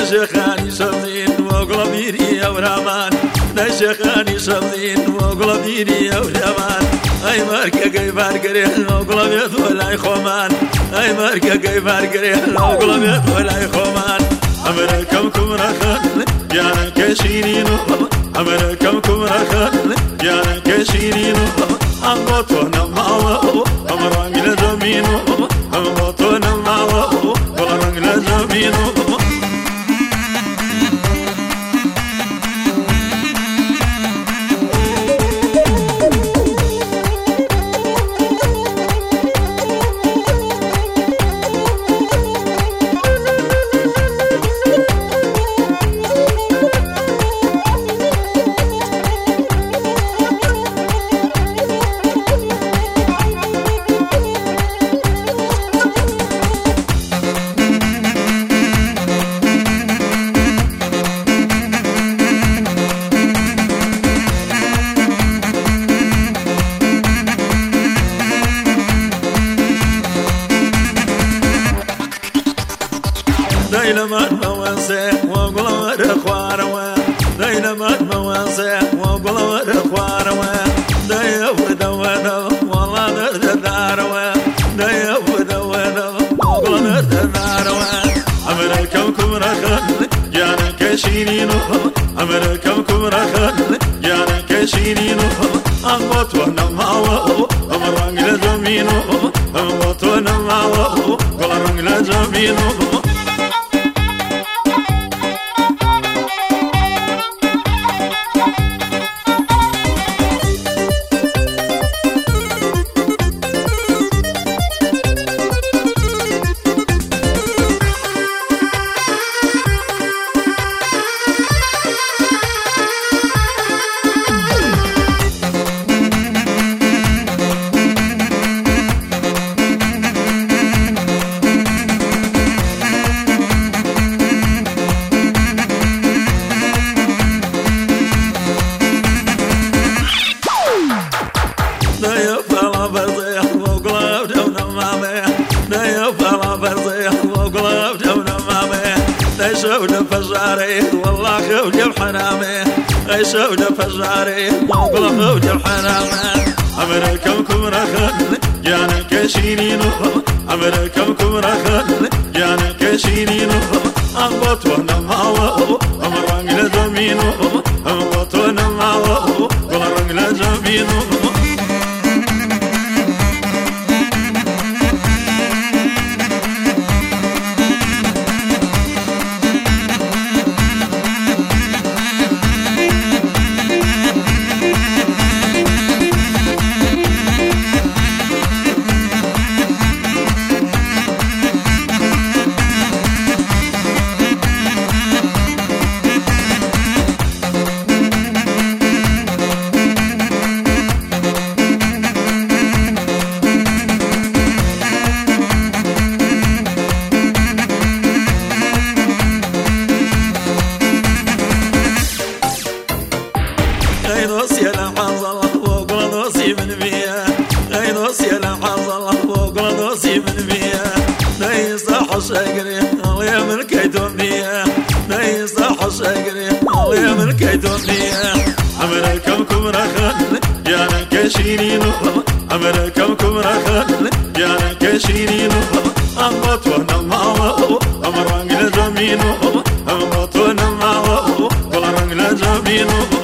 نشخاني شمزين وقلبيري أورامان نشخاني شمزين وقلبيري أورامان أي ماركة كي فارقرين وقلبيت ولا يخومان أي ماركة كي فارقرين وقلبيت ولا يخومان أمركم كمرخان يانا كشيرينو أمركم كمرخان يانا كشيرينو أموتونا معه أمران لزمينو أموتونا معه أمران لزمينو دينامات مواسع وقلوات اخواروا دينامات مواسع وقلوات اخواروا ديفودا ودا والله درد داروا ديفودا ودا وقلوات داروا أمركم كمرخان يانا كشيرينو أمركم كمرخان يانا كشيرينو أموت وانا معه أمران لزمينو أموت وانا معه قلران لزمينو شونا فجاري والله خوجي بحرامي شونا فجاري والله خوجي بحرامي أمركم كمرخان يانا كشيرينو أمركم كمرخان يانا كشيرينو أمبط وانا معه أمران لزمينو أمبط وانا معه أمران لزمينو شاقري الله من كيدونيا نيصح شاقري الله من كيدونيا أمركم كمرخان يانا كشيرينو أمركم كمرخان يانا كشيرينو أموت وانا معه أمران لزمينو أموت وانا معه قلران لزمينو